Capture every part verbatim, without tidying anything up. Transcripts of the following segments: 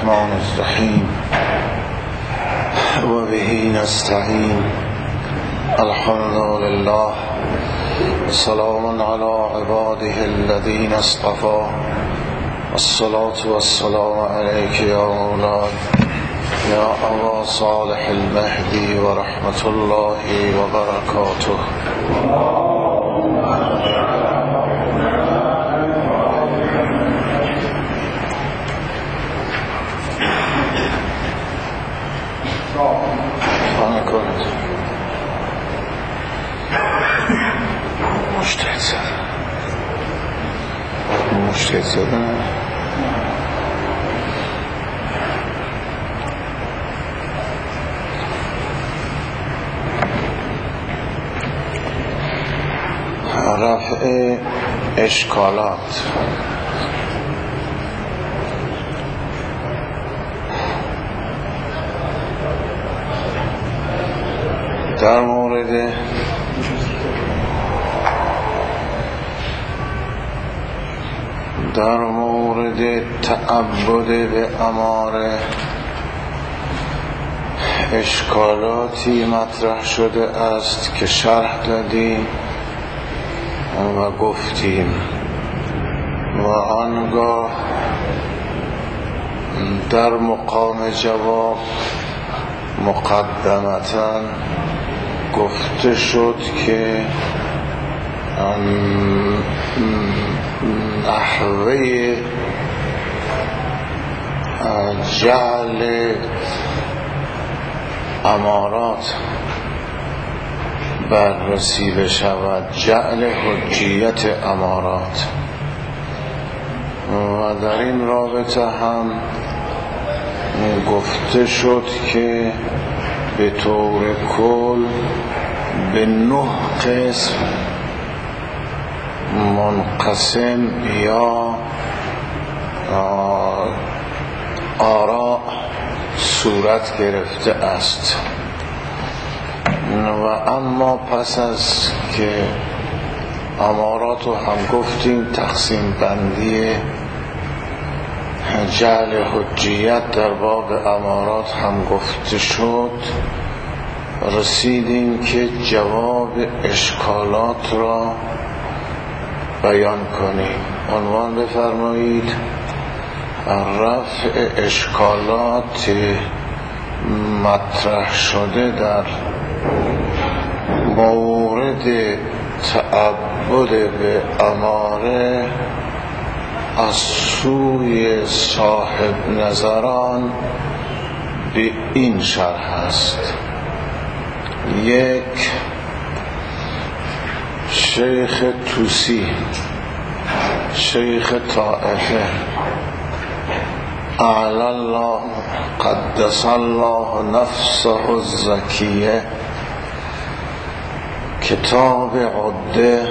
الرحمن الرحیم و به نستعین. الحمد لله سلام علی عباده الذین اصطفى الصلاة والسلام علیک یا مولاي یا ابا صالح المهدی و رحمت الله و برکاته. مشتهد زدن مشتهد زدن رفع اشکالات. در مورد در مورد تعبد به اماره اشکالاتی مطرح شده است که شرح دادیم و گفتیم و آنگاه در مقام جواب مقدمتاً گفته شد که نحوه جعل امارات بررسی بشود، جعل حجیت امارات، و در این رابطه هم گفته شد که به طور کل به نه قسم منقسم یا آراء صورت گرفته است. و اما پس از که امارات رو هم گفتیم، تقسیم بندی جعل حجیت در باب امارات هم گفته شد، رسیدیم که جواب اشکالات را بیان کنیم. عنوان بفرمایید: رفع اشکالات مطرح شده در مورد تعبد به اماره از سوی صاحب نظران به این شرح است. یک، شیخ توسی، شیخ طائفه اعلی الله قدس الله نفسه الزکیه، کتاب عده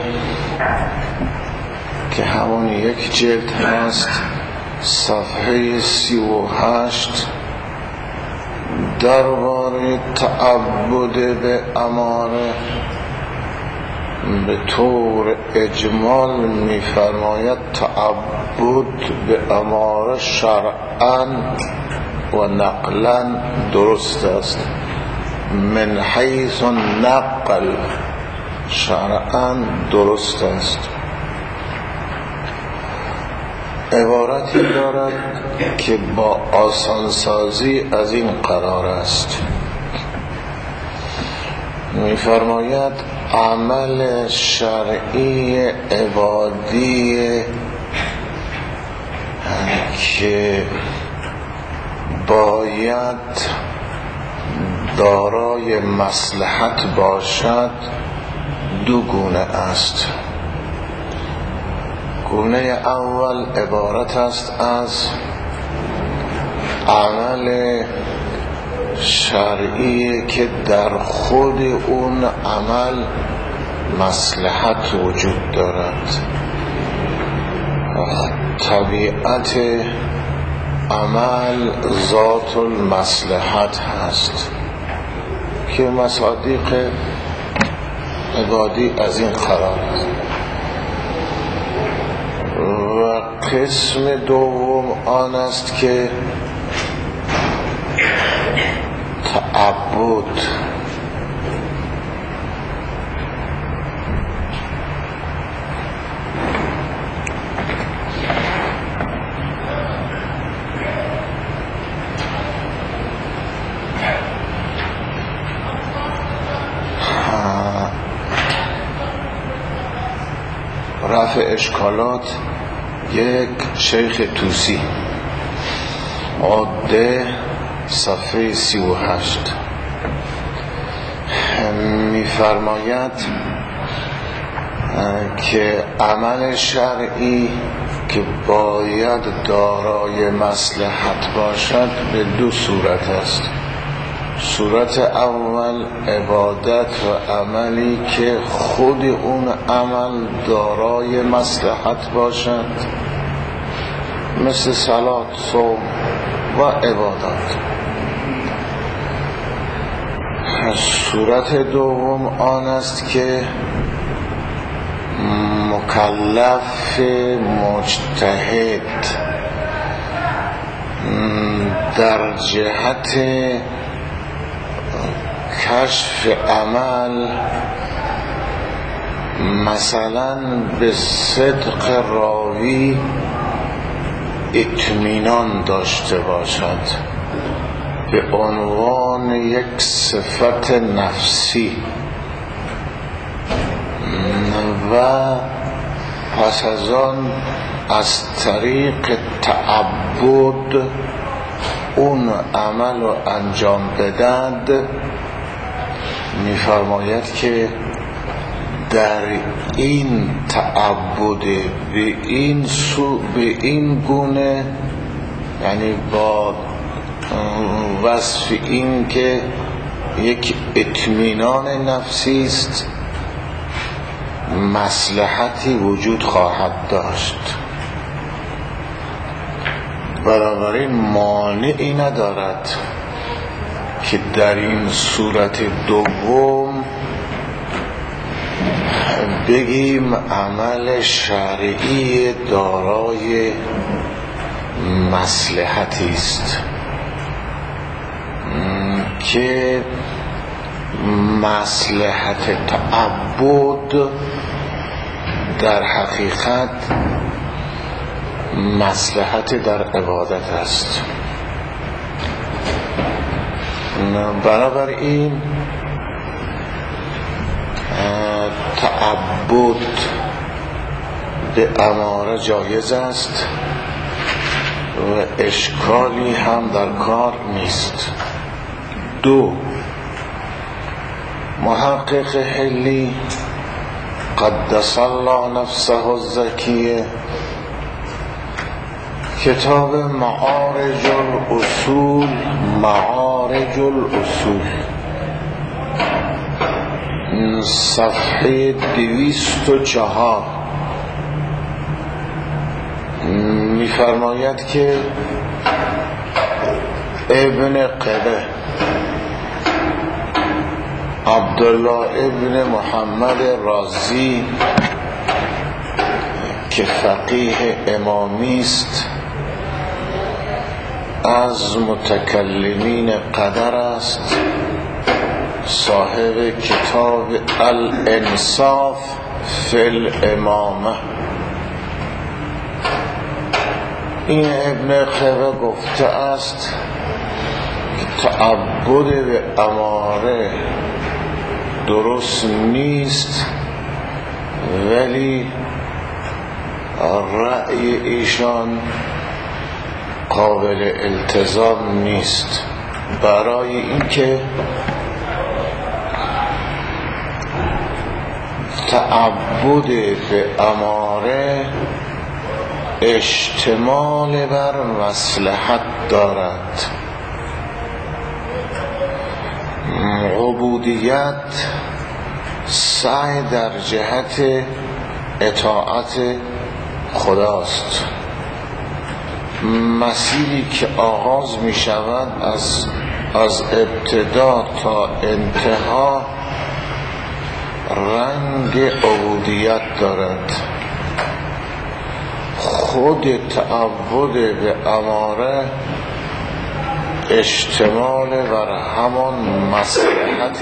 که همون یک جلد هست، صفحه سی و هشت، درباره تعبد به اماره به طور اجمال می‌فرماید تعبد به اماره شرعاً و نقلاً درست است. من حیث نقل شرعاً درست است. عبارتی دارد که با آسانسازی از این قرار است. می‌فرماید عمل شرعی عبادی که باید دارای مصلحت باشد دو گونه است. گونه اول عبارت است از عمل شرعی که در خود اون عمل مصلحت وجود دارد. طبیعت عمل ذات المصلحت هست که مصادیق عبادی از این قرار است. و قسم دوم آن است که تعبد رفع اشکالات یک شیخ توسی عاده صفحه سی و هشت می‌فرماید که عمل شرعی که باید دارای مصلحت باشد به دو صورت است. صورت اول عبادت و عملی که خود اون عمل دارای مصلحت باشد، مثل صلات، صوم و عبادات. صورت دوم آن است که مکلف مجتهد در جهت کشف عمل مثلا به صدق راوی اطمینان داشته باشد به عنوان یک صفت نفسی و پس از آن از طریق تعبد اون عمل رو انجام بدهد. می‌فرماید که در این تعبد به این سو به این گونه، یعنی با وصف این که یک اطمینان نفسی است، مصلحتی وجود خواهد داشت. بنابراین مانعی ندارد که در این صورت دوم بگیم عمل شرعی دارای مصلحتی است که مصلحت تعبد در حقیقت مصلحت در عبادت است. بنابراین تعبد به اماره جایز است و اشکالی هم در کار نیست. دو، محقق حلی قدس الله نفسه الزکیه کتاب معارج الاصول معارج الاصول صفحه دویست و چهار می‌فرماید که ابن قبه عبدالله ابن محمد رازی که فقیه امامی است، از متکلمین قدر است، صاحب کتاب الانصاف فی الامامه. این ابن قبه گفته است که تعبد به اماره درست نیست، ولی رأی ایشان قابل التزام نیست، برای اینکه تعبد به اماره اشتمال بر مصلحت دارد. عبودیت سعی در جهت اطاعت خداست. مسیری که آغاز می شود از از ابتدا تا انتها رنگ عبودیت دارد. خود تعبد به اماره اشتمال بر همان مصلحت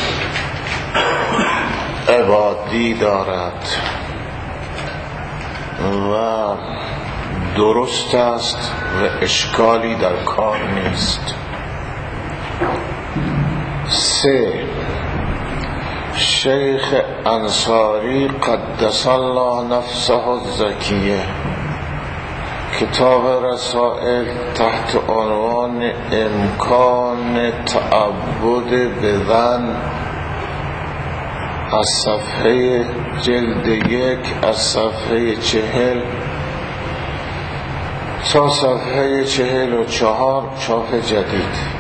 عبادی دارد و درست است و اشکالی در کار نیست. سه، شیخ انصاری قدس الله نفسه الزکیه کتاب رسائل تحت عنوان امکان تعبد بدن از صفحه جلد یک از صفحه چهل تا صفحه چهل و چهار چاپ جدید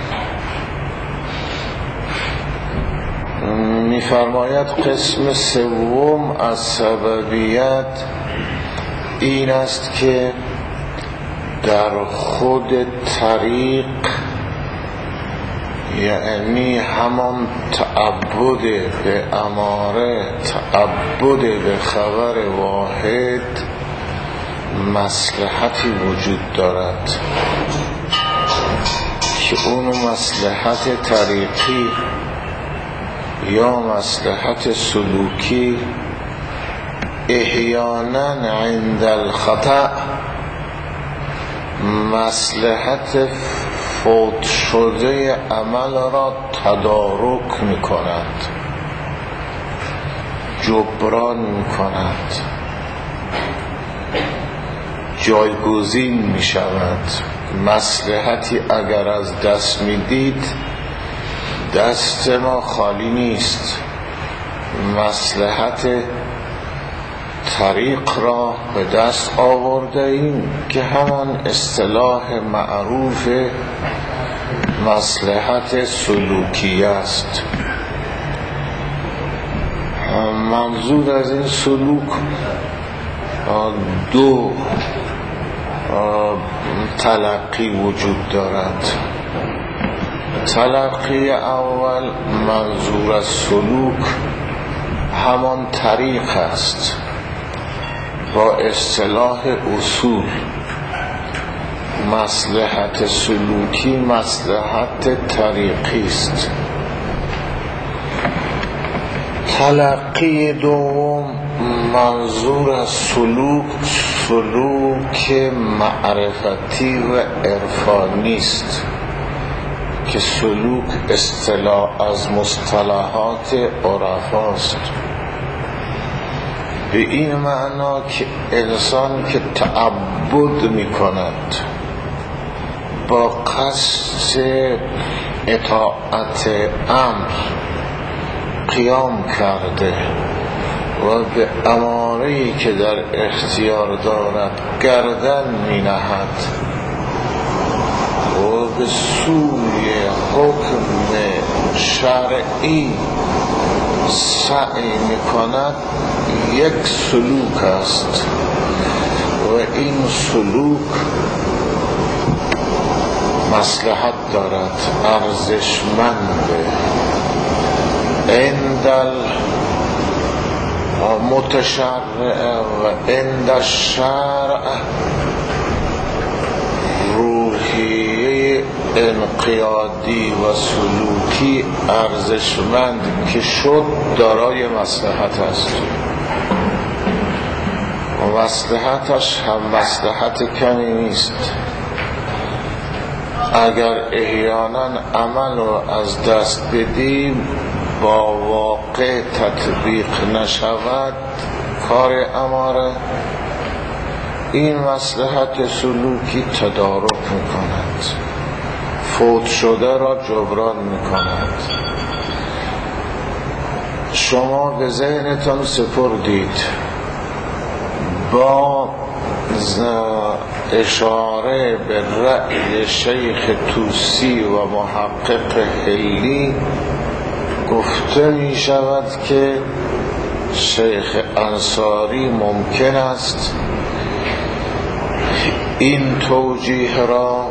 می‌فرماید قسم سوم از سببیت این است که در خود طریق، یعنی همان تعبد به اماره، تعبد به خبر واحد، مصلحتی وجود دارد که اون مصلحت طریقی یا مصلحت سلوکی احیانا عند الخطأ مصلحت فوت شده عمل را تدارک می کند، جبران می کند، جایگزین می شود. مصلحتی اگر از دست می دید، دست ما خالی نیست. مصلحت طریق را به دست آورده ایم که همان اصطلاح معروف مصلحت سلوکی است. منظور از این سلوک دو تلقی وجود دارد. تلقی اول منظور از سلوک همان طریق است با اصطلاح اصول. مصلحت سلوکی مصلحت طریقی است. تلقی دوم منظور از سلوک سلوک معرفتی و عرفانی است که سلوک اصطلاح از مصطلحات عرفاست، به این معنا که انسان که تعبد می کند با قصد اطاعت امر قیام کرده و به اماره‌ای که در اختیار دارد گردن می نهد و به سوی حکم شرعی سعی می کند، یک سلوک است و این سلوک مصلحت دارد، ارزشمنده. عند المتشرع و عند الشرع روحیه انقیادی و سلوکی ارزشمند که شد دارای مصلحت است و مصلحتش هم مصلحت کمی نیست. اگر احیانا عمل رو از دست بدیم با واقع تطبیق نشود کار اماره، این مصلحت سلوکی تدارک می کند، فوت شده را جبران می کند. شما به ذهنتان سپردید با اشاره به رأی شیخ توسی و محقق حلی گفته می شود که شیخ انصاری ممکن است این توجیه را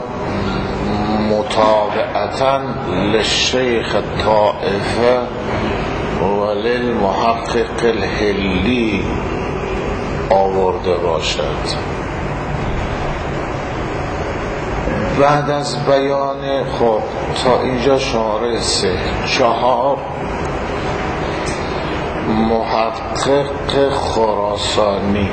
متابعتاً للشیخ طائفه و للمحقق الحلی آورده باشد. بعد از بیان خب تا اینجا شماره سه چهار محقق خراسانی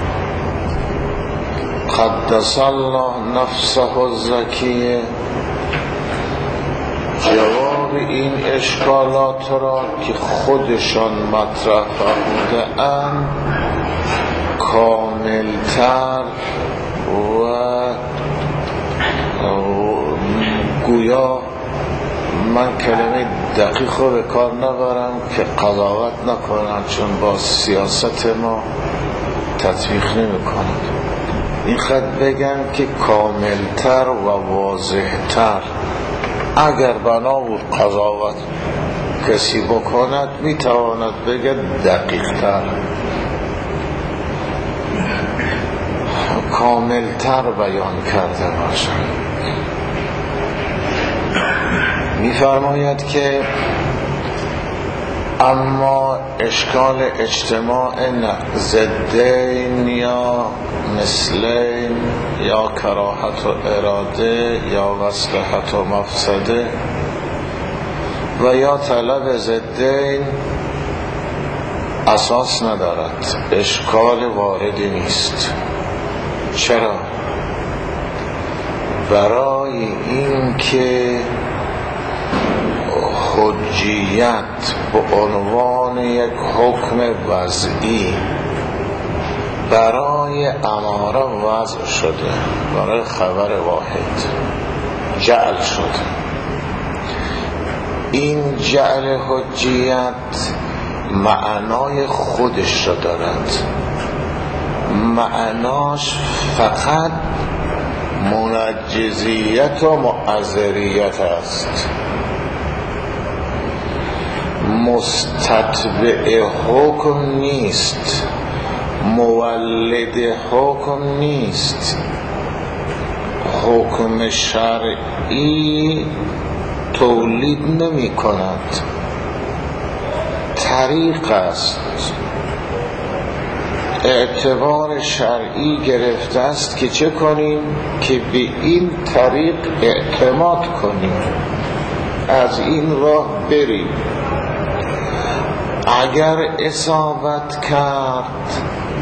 قدس الله نفسه الزکیه جواب این اشکالات را که خودشان مطرح فرموده اند کاملتر و گویا من کلمه دقیق رو به کار نبرم که قضاوت نکنن چون با سیاست ما تطبیق نمی کنند. این خط بگم که کاملتر و واضحتر اگر بنا بود قضاوت کسی بکند میتواند بگه دقیقتر کاملتر بیان کرده باشند. می‌فرماید که اما اشکال اجتماع ضدین یا مثلین یا کراهت و اراده یا مصلحت و مفسده و یا طلب ضدین اساس ندارد، اشکال واردی نیست. چرا؟ برای این که حجیت به عنوان یک حکم وضعی برای اماره وضع شده، برای خبر واحد جعل شده. این جعل حجیت معنای خودش را دارد، معناش فقط منجزیت و معذریت است، مستتبع حکم نیست، مولد حکم نیست. حکم شرعی تولید نمی کند، طریق است. اعتبار شرعی گرفته است که چه کنیم؟ که به این طریق اعتماد کنیم، از این راه بریم. اگر اصابت کرد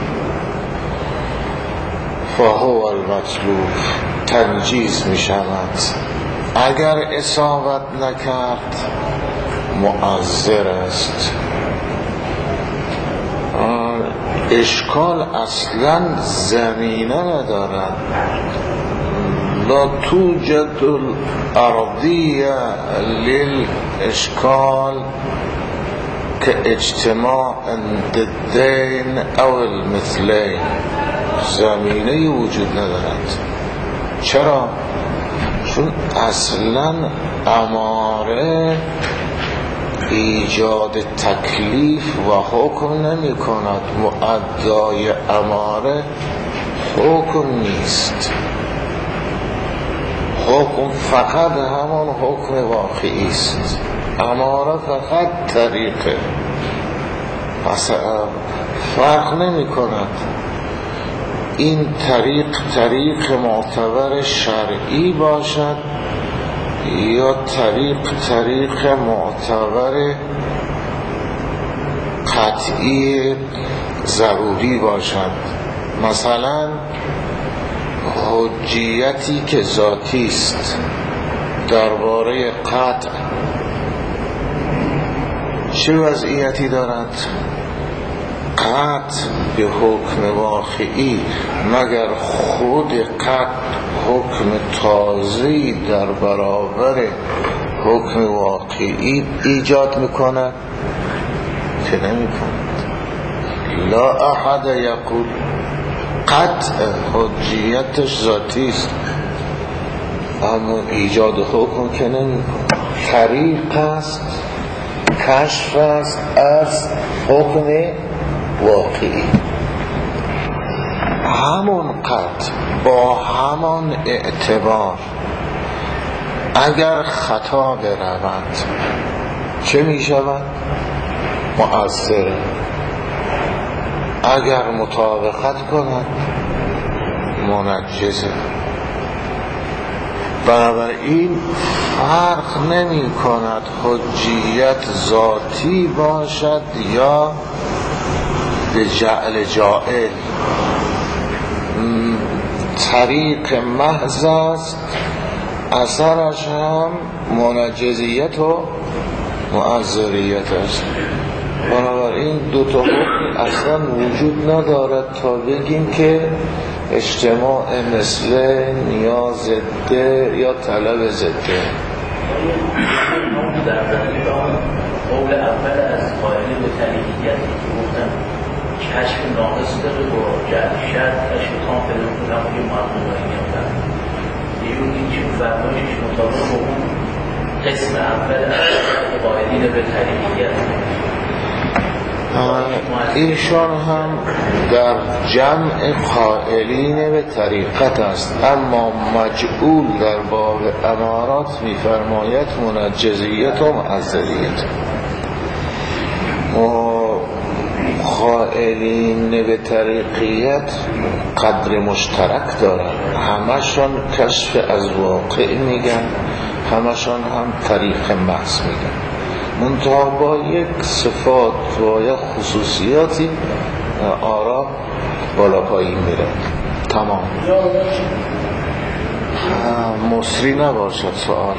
فهو المطلوب، تنجیز می شود. اگر اصابت نکرد معذر است. اشکال اصلا زمینه ندارد. لا توجد الارضیه للاشکال که اجتماع الضدین او المثلین، زمینه وجود ندارد. چرا؟ چون اصلا اماره ایجاد تکلیف و حکم نمی کند. مؤدای اماره حکم نیست، حکم فقط همان حکم واقعی است. اماره فقط طریقه، پس فرق نمی کند این طریق طریق معتبر شرعی باشد یا طریق طریق معتبر قطعی ضروری باشد. مثلا حجیتی که ذاتی است درباره قطع چه وضعیتی دارد؟ قطع به حکم واقعی مگر خود قطع حکم تازه‌ای در برابر حکم واقعی ایجاد میکنه؟ که نمی کند. لا احد یقول قطع حجیتش ذاتی است اما ایجاد حکم که نمی کند. طریق است، کشف است از حکم واقعی. همون قطع با همان اعتبار اگر خطا برود چه می شود؟ مؤثر. اگر مطابقت کند منجزه. بنابراین فرق نمی کند حجیت ذاتی باشد یا به جعل جائل، طریق محض است، اثرش هم منجزیت و معذریت است. بنابراین دو تا حکم اصلا وجود ندارد تا بگیم که اجتماع مثل نیاز ضده یا طلب ضده. در ذلك قول اول از قائل به طریقیت که گفتن کشف ناقص داره با جعل شرط کشف تام پیدا کنم که مضمون میاد یه جور این که فرمایشش مطابق با اون قسم اول از قائلین به طریقیت. ایشان هم در جمع قائلین به طریقت است، اما مجعول در باب امارات می‌فرماید منجزیت و معذریت. قائلین به طریقیت قدر مشترک دارن، همشان کشف از واقع میگن، همشان هم طریق محض میگن، منتها با یک صفات و یک خصوصیاتی آرا بالا پایین میره. تمام مصری نباشد سوال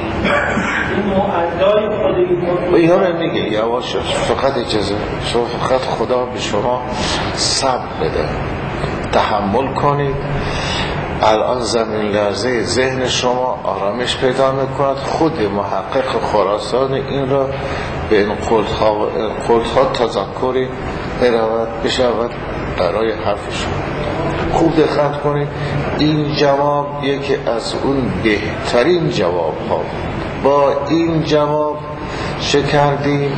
اینا رو میگه یواش فقط اجازه شما، فقط خدا به شما صبر بده، تحمل کنید. الان زمین لرزه ذهن شما آرامش پیدا میکند. خود محقق خراسان این را به این قلدها تذکری برود بشود برای حرفشون. خوب دقت کنید، این جواب یکی از اون بهترین جواب ها. با این جواب چه کردیم؟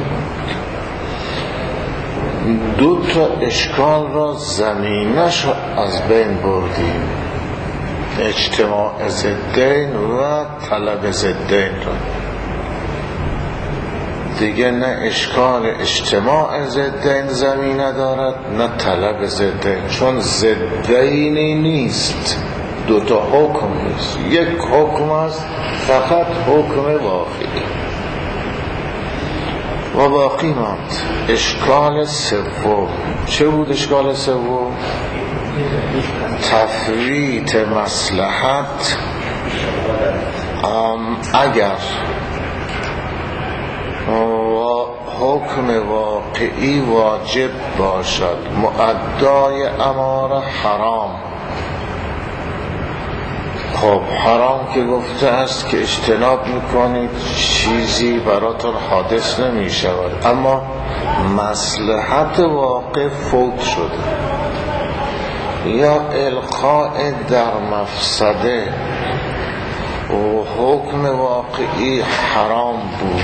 دو تا اشکال را زمینش از بین بردیم، اجتماع ضدین و طلب ضدین را. دیگه نه اشکال اجتماع ضدین زمینه دارد نه طلب ضدین، چون ضدینی نیست، دو تا حکم نیست، یک حکم است فقط حکم واقعی. و باقی ماند اشکال سوم. چه بود اشکال سوم؟ تفویت مصلحت اگر و حکم واقعی واجب باشد، مؤدای اماره حرام. خب حرام که گفته است که اجتناب میکنید چیزی براتون حادث نمی شود، اما مصلحت واقع فوت شده یا القاء در مفسده و حکم واقعی حرام بود،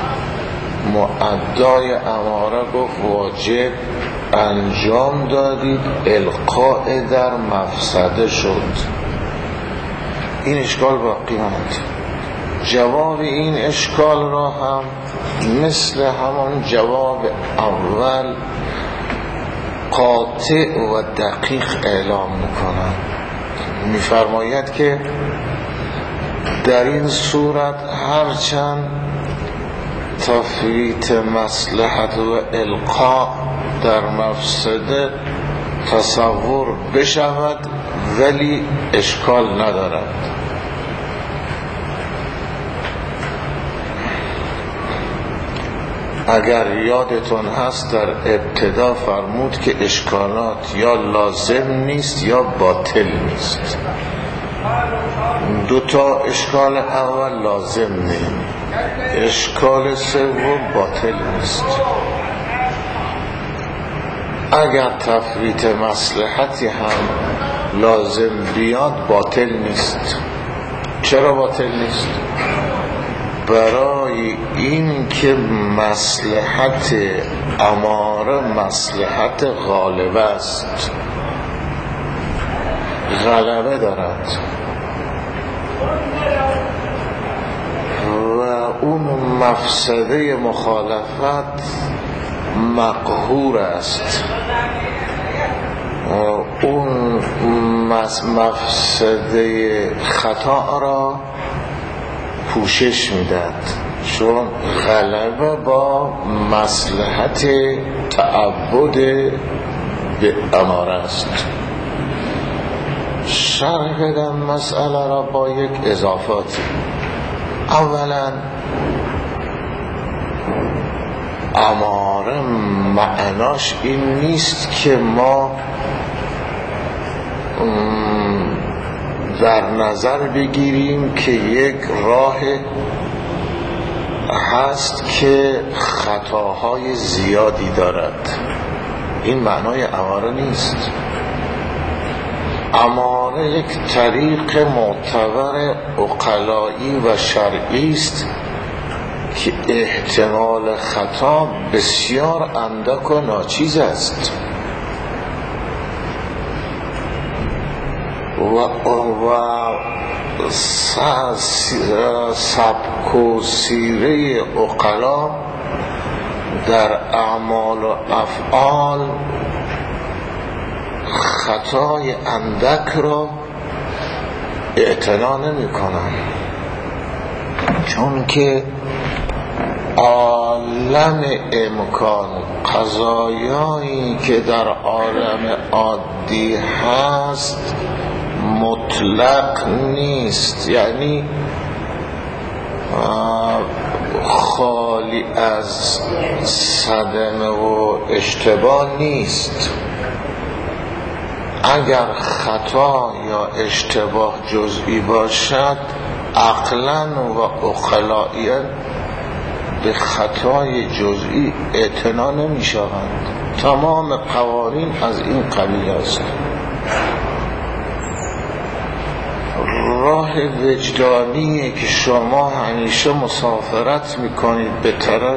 مؤدای اماره گفت واجب، انجام دادید، القاء در مفسده شد. این اشکال باقی ماند. جواب این اشکال را هم مثل همان جواب اول قاطع و دقیق اعلام میکنم. میفرماید که در این صورت هرچند تفویت مصلحت و القاء در مفسده تصور بشود ولی اشکال ندارد. اگر یادتون هست در ابتدا فرمود که اشکالات یا لازم نیست یا باطل نیست. دو تا اشکال اول لازم نیست، اشکال سوم باطل نیست. اگر تفویت مصلحتی هم لازم بیاد باطل نیست. چرا باطل نیست؟ برای این که مصلحت اماره مصلحت غالب است، غلبه دارد و اون مفسده مخالفت مقهور است. اون مفسده خطا را پوشش میداد، چون غلبه با مصلحت تعبد به اماره است. شرح بدم مسئله را با یک اضافاتی. اولا اماره معناش این نیست که ما در نظر بگیریم که یک راه هست که خطاهای زیادی دارد. این معنای اماره نیست. اماره یک طریق معتبر عقلایی و شرعی است که احتمال خطا بسیار اندک و ناچیز است و, و سبک و سیره عقلا در اعمال و افعال خطای اندک را اعتنا نمی کنن، چون که عالم امکان قضایایی که در عالم عادی هست مطلق نیست، یعنی خالی از صدمه و اشتباه نیست. اگر خطا یا اشتباه جزئی باشد عقلاً و عقلائیاً به خطای جزئی اعتنا نمی شوند. تمام قوانین از این قبیل است. راه وجدانیه که شما همیشه مسافرت میکنید به طرف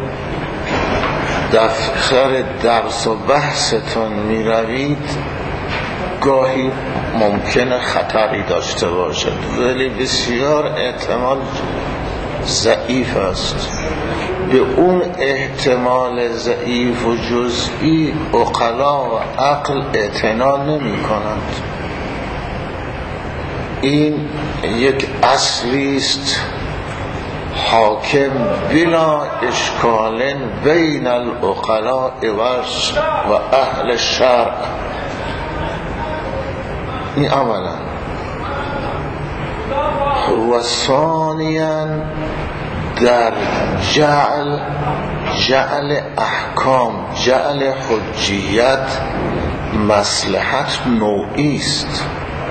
دفتر درس و بحثتون میروید، گاهی ممکنه خطری داشته باشد، ولی بسیار احتمال ضعیف است. به اون احتمال ضعیف و جزئی عقلا و عقل اعتنا نمی کنند. این یک اصلی است حاکم بلا اشکال بین العقلاء و اهل شرع. این اولا. و ثانیا در جعل جعل احکام، جعل حجیت مصلحت نوعی است.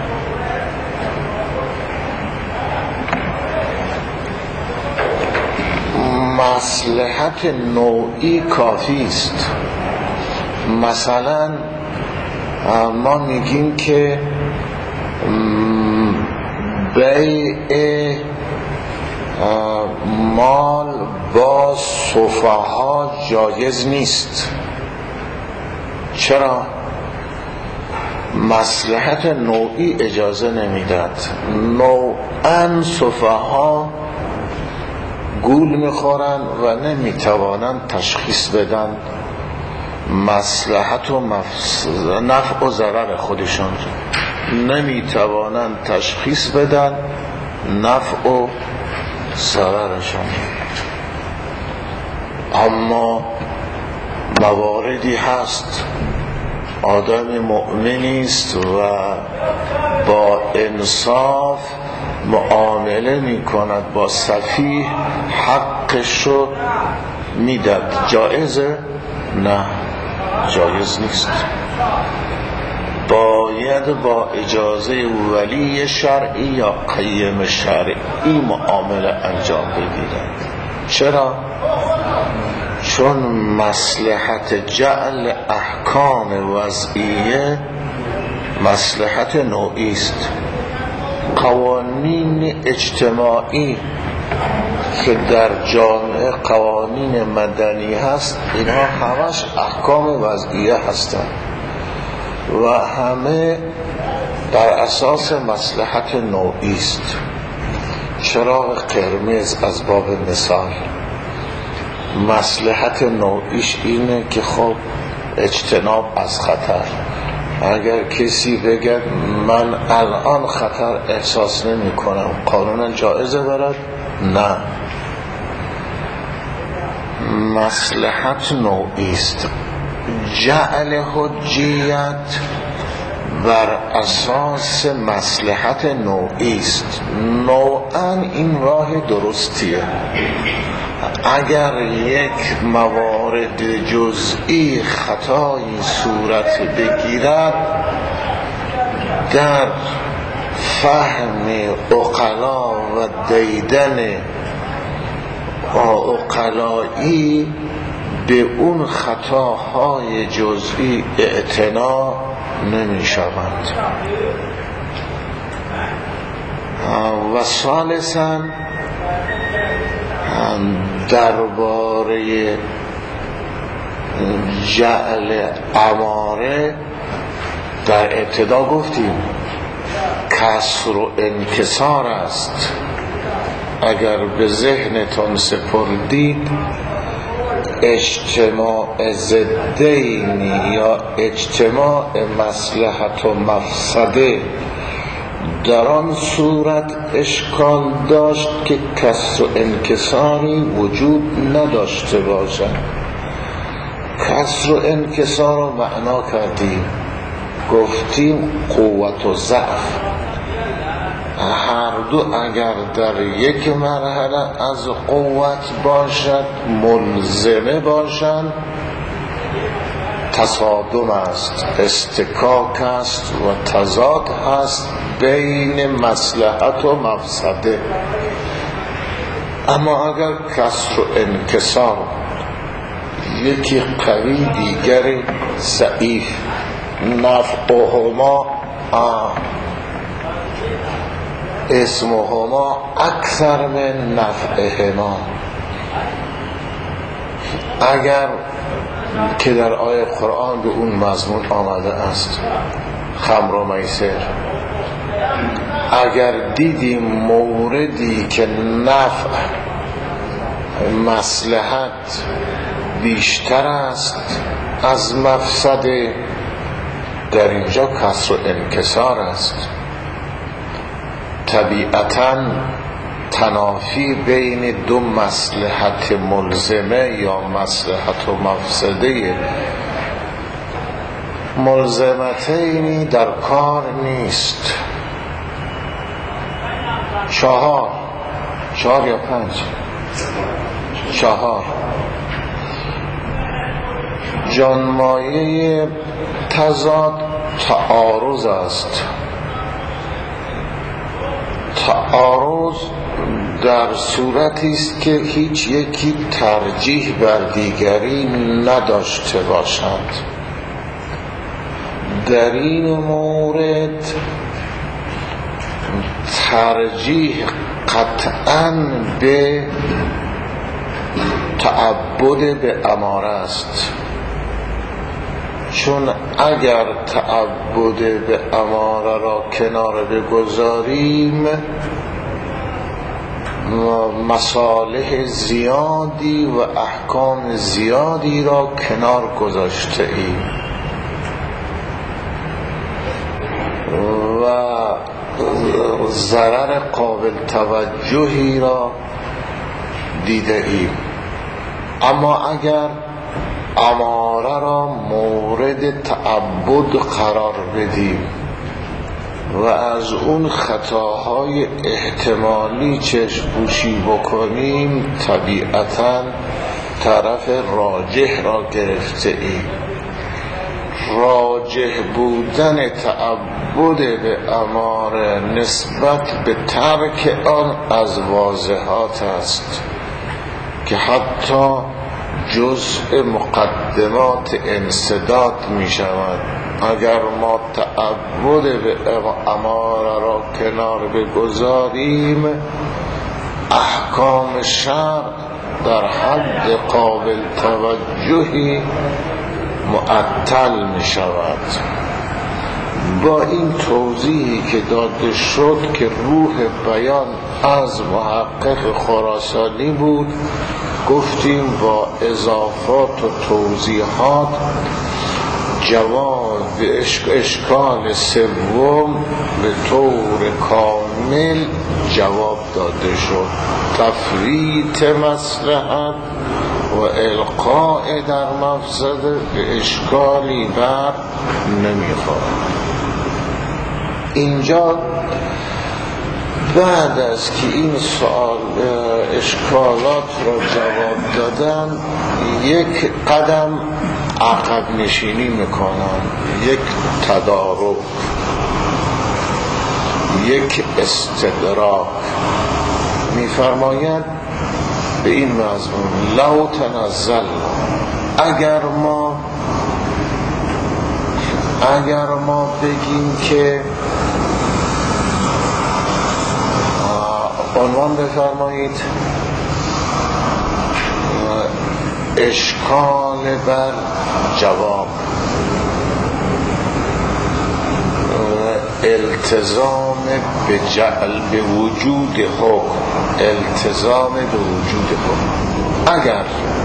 مصلحت نوعی کافی است. مثلا ما میگیم که بیع مال با سفها جایز نیست. چرا؟ مصلحت نوعی اجازه نمیداد. نوعاً سفها گول میخورن و نمیتوانند تشخیص بدن مصلحت و نفع و ضرر خودشان، نمیتوانند تشخیص بدن نفع و ضررشان. اما مواردی هست آدم مؤمنی است و با انصاف معامله می کند، با سفیه حقشو میداد. جایزه؟ نه، جایز نیست. باید با اجازه ولی شرعی یا قیم شرعی معامله انجام بگیرد. چرا؟ چون مصلحت جعل احکام وضعیه مصلحت نوعی است. قوانین اجتماعی که در جامعه قوانین مدنی هست، اینها همش احکام وضعیه هستند و همه بر اساس مصلحت نوعی است. چراغ قرمز از باب مثال مصلحت نوعیش اینه که خب اجتناب از خطر. اگر کسی بگه من الان خطر احساس نمی کنم، قانونا جایزه برد نه، مصلحت نوعی است. جعل حجیت بر اساس مصلحت نوعی است. نوعا این راه درستیه. اگر یک موارد جزئی خطایی صورت بگیرد در فهم عقلا و دیدن عقلایی به اون خطاهای جزئی اعتنا نمی شوند. و ثالثاً درباره جعل اماره در ابتدا گفتیم کسر و انکسار است. اگر به ذهنتون سپردید اجتماع ضدین یا اجتماع مصلحت و مفسده در آن صورت اشکال داشت که کسر و انکساری وجود نداشته باشد. کسر و انکسار رو معنا کردیم، گفتیم قوت و ضعف هر دو اگر در یک مرحله از قوت باشد ملزمه باشند تصادم است، استکاک است و تضاد است بین مصلحت و مفسده. اما اگر کسر و انکسار یکی قوی دیگری ضعیف نفعهما اسمهما اکثر من نفعهما، اگر که در آیه قرآن به اون مضمون آمده است خمر و میسر، اگر دیدیم موردی که نفع مصلحت بیشتر است از مفسده در اینجا کسر و انکسار است. طبیعتاً تنافی بین دو مصلحت ملزمه یا مصلحت و مفسده ملزمتینی در کار نیست. چهار چهار یا پنج چهار جانمایه تضاد تعارض است. تعارض در صورتی است که هیچ یکی ترجیح بر دیگری نداشته باشند. در این مورد ترجیح قطعاً به تعبد به اماره است، چون اگر تعبد به اماره را کنار بگذاریم مصالح زیادی و احکام زیادی را کنار گذاشته ایم و ضرر قابل توجهی را دیده ایم. اما اگر اماره را مورد تعبد قرار بدیم و از اون خطاهای احتمالی چشم‌پوشی بکنیم طبیعتاً طرف راجح را گرفته ایم. راجح بودن تعبد به اماره نسبت به ترک آن از واضحات است که حتی جزء مقدمات انسداد می شود. اگر ما تعبد به اماره را کنار بگذاریم احکام شرع در حد قابل توجهی معطل می شود. با این توضیحی که داده شد که روح بیان از محقق خراسانی بود، گفتیم با اضافات و توضیحات جواب اشکال سوم به طور کامل کامل جواب داده شد. تفویت مصلحت و القاء در مفسده به اشکالی بر نمیخورد. اینجا بعد از که این سوال اشکالات را جواب دادن یک قدم عقب نشینی میکنن، یک تدارک، یک استدراک. میفرماید به این مضمون لو تنزل، اگر ما اگر ما بگیم که عنوان بفرمایید اشکال بر جواب، التزام به جعل به وجود حکم، التزام به وجود حکم. اگر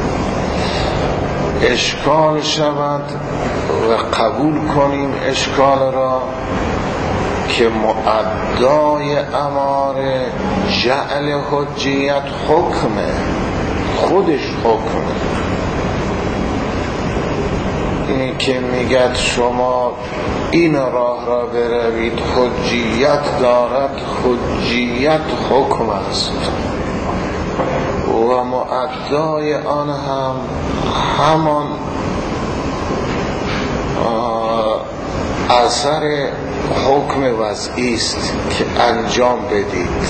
اشکال شود و قبول کنیم اشکال را که معدای اماره جعل حجیت حکمه، خودش حکمه. اینی که میگد شما این راه را بروید حجیت دارد، حجیت حکم است و معدای آن هم همان اثر حکم وضعی است که انجام بدید.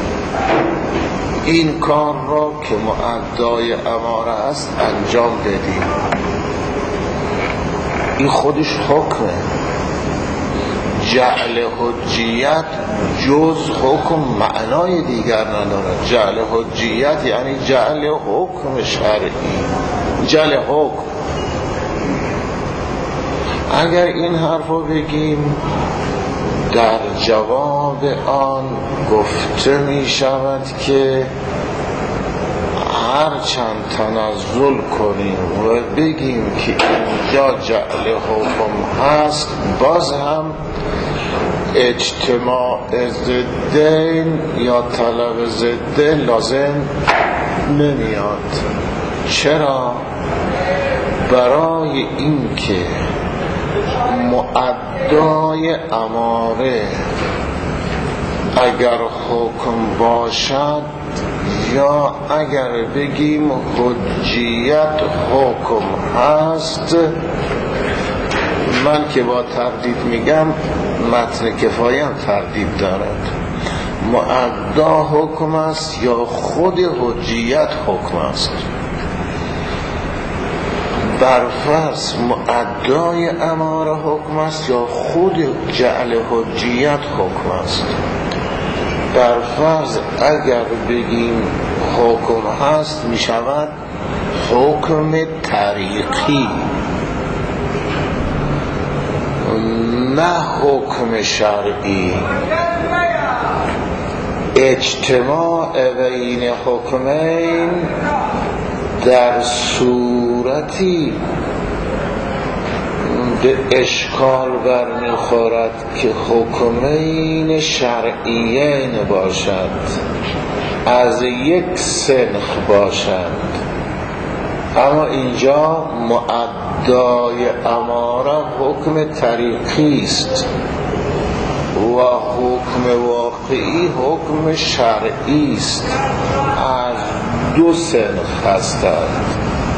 این کار را که معدای اماره است انجام بدید. این خودش حکمه. جعل حجیت جز حکم معنای دیگر ندارد. جعل حجیت یعنی جعل حکم شرعی، جعل حکم. اگر این حرف رو بگیم در جواب آن گفته می شود که هر چند تنزل کنیم و بگیم که اینجا جعل حکم هست، باز هم اجتماع ضدین یا طلب ضدین لازم نمیاد. چرا؟ برای این که معدای اماره اگر حکم باشد یا اگر بگیم حجیت حکم هست، من که با تردید میگم متن کفایه هم تردید دارد. معدا حکم است یا خود حجیت حکم است؟ برفرض معدای اماره حکم است یا خود جعل حجیت حکم است؟ برفرض اگر بگیم حکم هست می شود حکم طریقی نه حکم شرعی. اجتماع بین حکمین در صورتی به اشکال برمیخورد که حکمین شرعیین باشد، از یک سنخ باشند. اما اینجا معدای اماره حکم طریقی است و حکم واقعی حکم شرعی است، از دو سنخ هستند.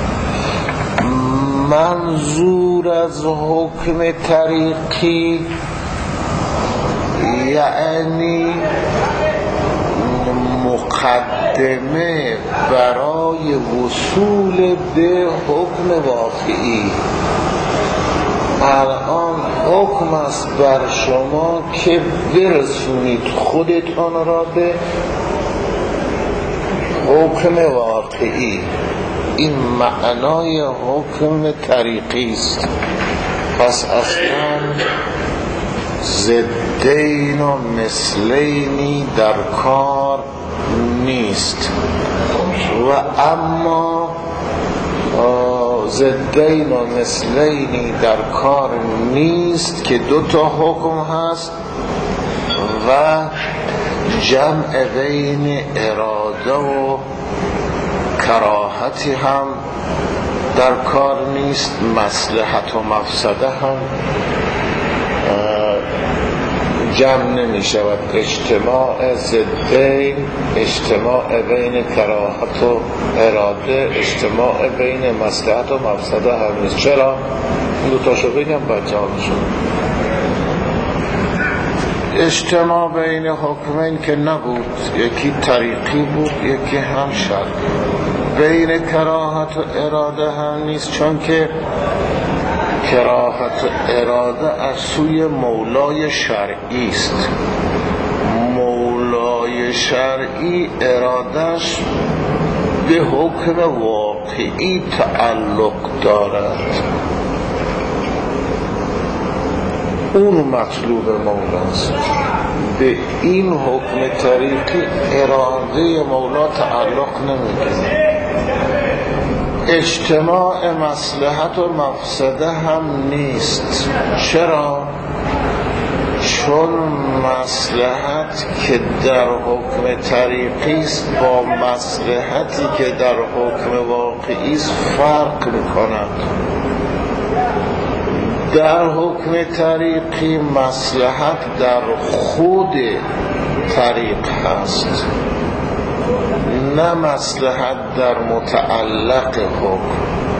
منظور از حکم طریقی یعنی مقدمه برای وصول به حکم واقعی. الان حکم است بر شما که برسونید خودتان را به حکم واقعی. این معنای حکم طریقی است. پس اصلا ضدین و مثلینی در کار نیست و اما ضدین و مثلینی در کار نیست که دو تا حکم هست و جمع بین اراده و کراهتی هم در کار نیست، مصلحت و مفسده هم جمع نمی شود. اجتماع ضدین، اجتماع بین کراهت و اراده، اجتماع بین مصلحت و مفسده هم نیست. چرا؟ این دو تاشو بگم بچه ها بشون. اجتماع بین حکمین که نبود، یکی طریقی بود یکی هم شرعی. بین کراهت و اراده هم نیست، چون که کراهت و اراده از سوی مولای شرعی است. مولای شرعی ارادش به حکم واقعی تعلق دارد، اون مطلوب مولاست. به این حکم طریقی اراده مولا تعلق نمیگیره. اجتماع مصلحت و مفسده هم نیست. چرا؟ چون مصلحت که در حکم طریقی است با مصلحتی که در حکم واقعی است فرق می‌کند. در حکم طریقی مصلحت در خود طریق هست، نه مصلحت در متعلق حکم.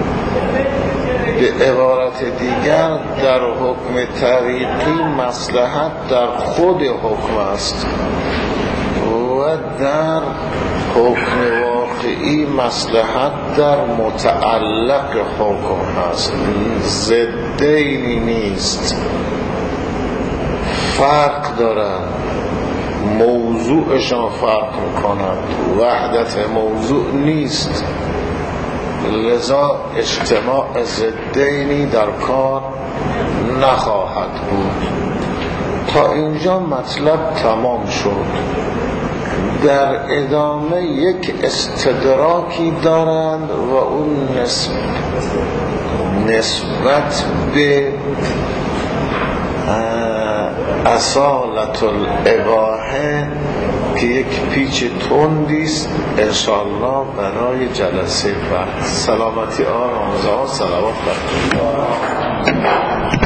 به عبارت دیگر در حکم طریقی مصلحت در خود حکم است و در حکم واقعی مصلحت در متعلق حکم هست. ضدینی نیست، فرق دارند، موضوعشان فرق میکنند، وحدت موضوع نیست. لذا اجتماع ضدینی در کار نخواهد بود. تا اینجا مطلب تمام شد. در ادامه یک استدراکی دارند و اون نسبت, نسبت به اصالت الاباحه که یک پیچ تندیست انشاءالله برای جلسه بعد. سلامتی آرامزه ها، صلوات بر